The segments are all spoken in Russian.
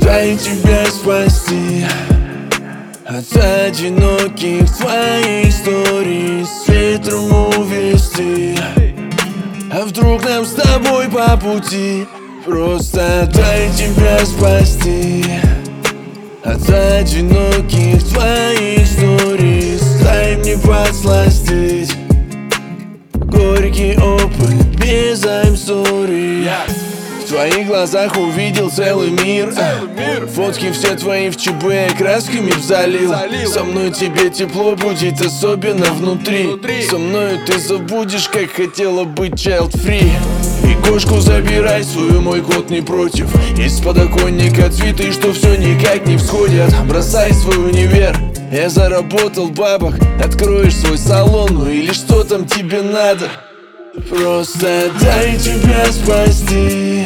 дай тебя спасти от одиноких твоих историй, с ветром увести. А вдруг нам с тобой по пути? Просто дай тебя спасти от одиноких твоих историй, дай мне подсластить горький опыт без I'm sorry. В твоих глазах увидел целый мир. Фотки все твои в ЧБ красками залил. Со мной тебе тепло будет, особенно внутри. Со мною ты забудешь, как хотела быть child free. И кошку забирай свою, мой кот не против. Из подоконника цветы, что все никак не всходят. Бросай свой универ, я заработал бабок. Откроешь свой салон, ну или что там тебе надо. Просто дай тебя спасти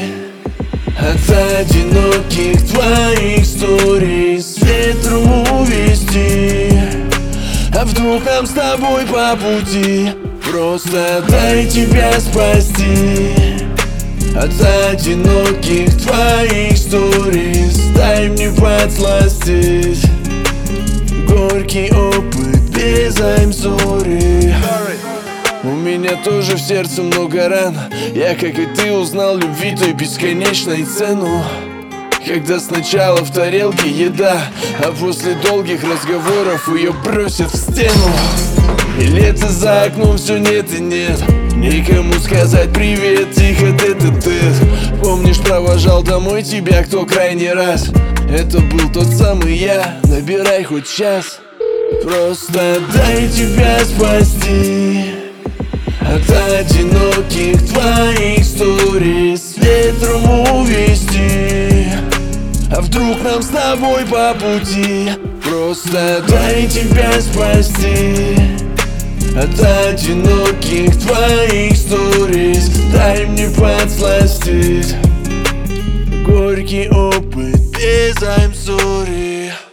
от одиноких твоих историй, с ветром увести. А вдруг нам с тобой по пути? Просто дай тебя спасти от одиноких твоих историй, дай мне подсластить горький опыт без I'm sorry. У меня тоже в сердце много ран. Я, как и ты, узнал любви той бесконечной цену. Когда сначала в тарелке еда, а после долгих разговоров ее бросят в стену. И лето за окном все нет и нет, никому сказать привет, тихо тет-а-тет. Помнишь, провожал домой тебя кто крайний раз? Это был тот самый я, набирай хоть час. Просто дай тебя спасти от одиноких твоих историй, с ветром увести. А вдруг нам с тобой по пути? Просто дай тебя спасти от одиноких твоих историй, дай мне подсластить горький опыт без I'm sorry.